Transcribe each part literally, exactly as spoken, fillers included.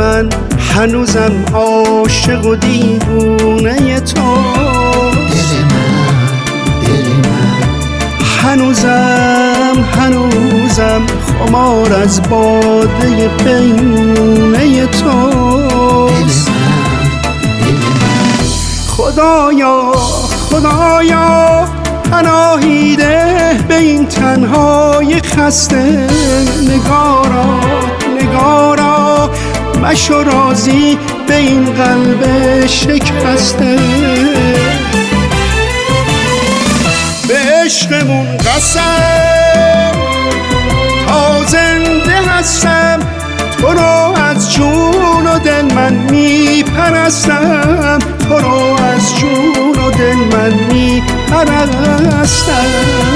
من هنوزم عاشق و دیوونه تو. دل من دل من هنوزم هنوزم خمار از باده پیمونه تو. دل من دل من خدایا خدایا پناهی ده به این تنهای خسته. نگارا نگارا مشو راضی به این قلب شکسته. به عشقمون قسم تا زنده هستم، تو رو از جون و دل من میپرستم. تو رو از جون و دل من میپرستم.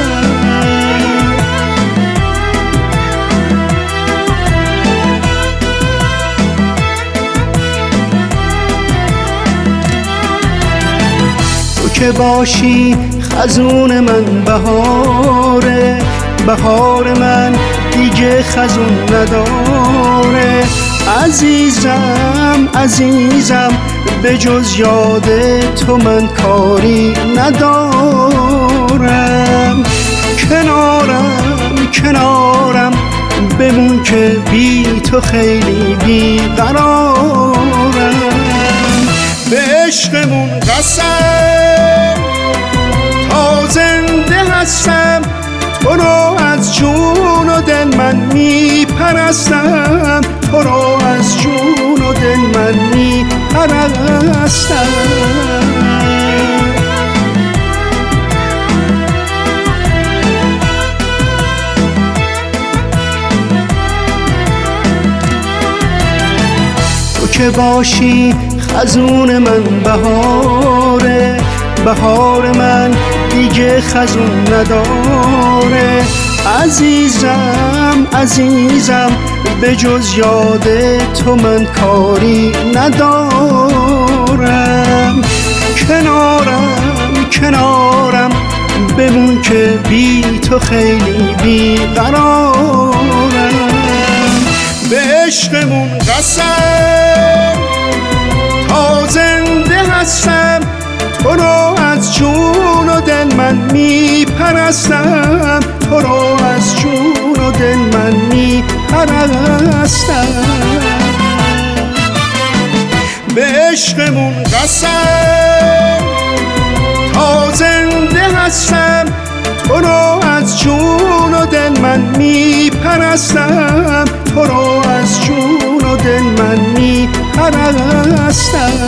تو که باشی خزون من بهاره، بهار من دیگه خزون نداره. عزیزم عزیزم به جز یاد تو من کاری ندارم. کنارم کنارم بمون که بی تو خیلی بیقرارم. به عشقمون قسم تا زنده هستم، تو رو از جون و دل من میپرستم. تو رو از جون و دل من میپرستم. تو که باشی خزون من بهاره، بهار من دیگه خزون نداره. عزیزم عزیزم به جز یاد تو من کاری ندارم. کنارم کنارم بمون که بی تو خیلی بیقرارم. به عشقمون قسم تا زنده هستم، تو رو از جون و دل من میپرستم. تو رو از جون و دل من میپرستم. به عشقمون قسم تا زنده هستم، تو رو از جون و دل من میپرستم. تو رو از جون و دل من میپرستم.